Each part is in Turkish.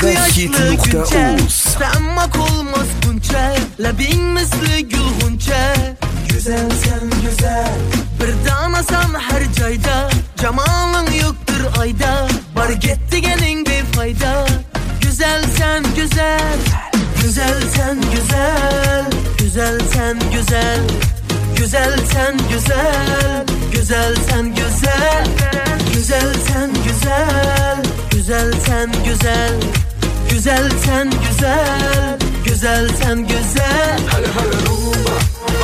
Megahit.uz. Sanmak olmaz bunca, labin misli gül hunca. Güzel sen güzel, bir danasan her cayda. Cemalın yoktur ayda, var gitti gelin bir fayda. Güzel sen güzel, güzel sen güzel. Güzel sen güzel, güzel sen güzel. Güzel sen güzel, güzel sen güzel. Güzel sen güzel, güzel sen güzel. Güzel sen güzel. Hale hale rumba.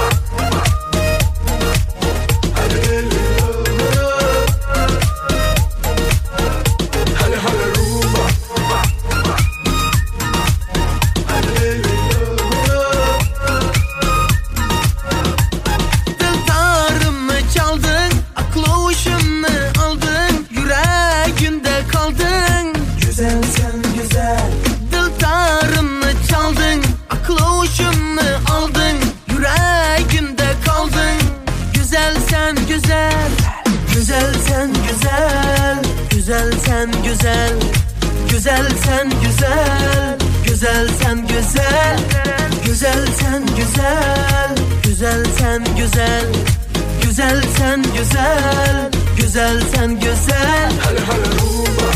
Güzel sen güzel, güzel sen güzel, güzel sen güzel, güzel sen güzel, güzel sen güzel, güzel sen güzel, güzel sen güzel. Hale hale rumba.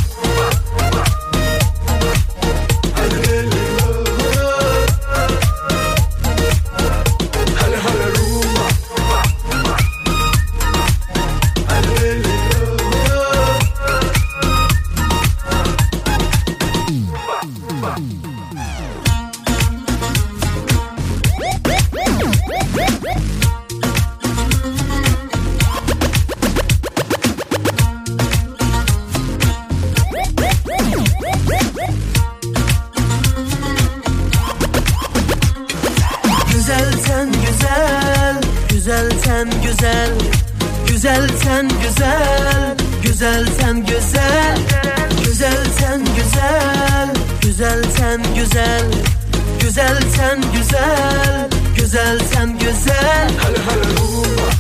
Güzel sen güzel, güzel sen güzel, güzel sen güzel, güzel sen güzel, güzel sen güzel, güzel sen güzel, güzel sen güzel, güzel sen güzel. Hale hale rumba.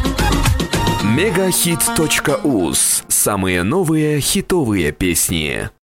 Megahit.uz. Самые новые хитовые песни.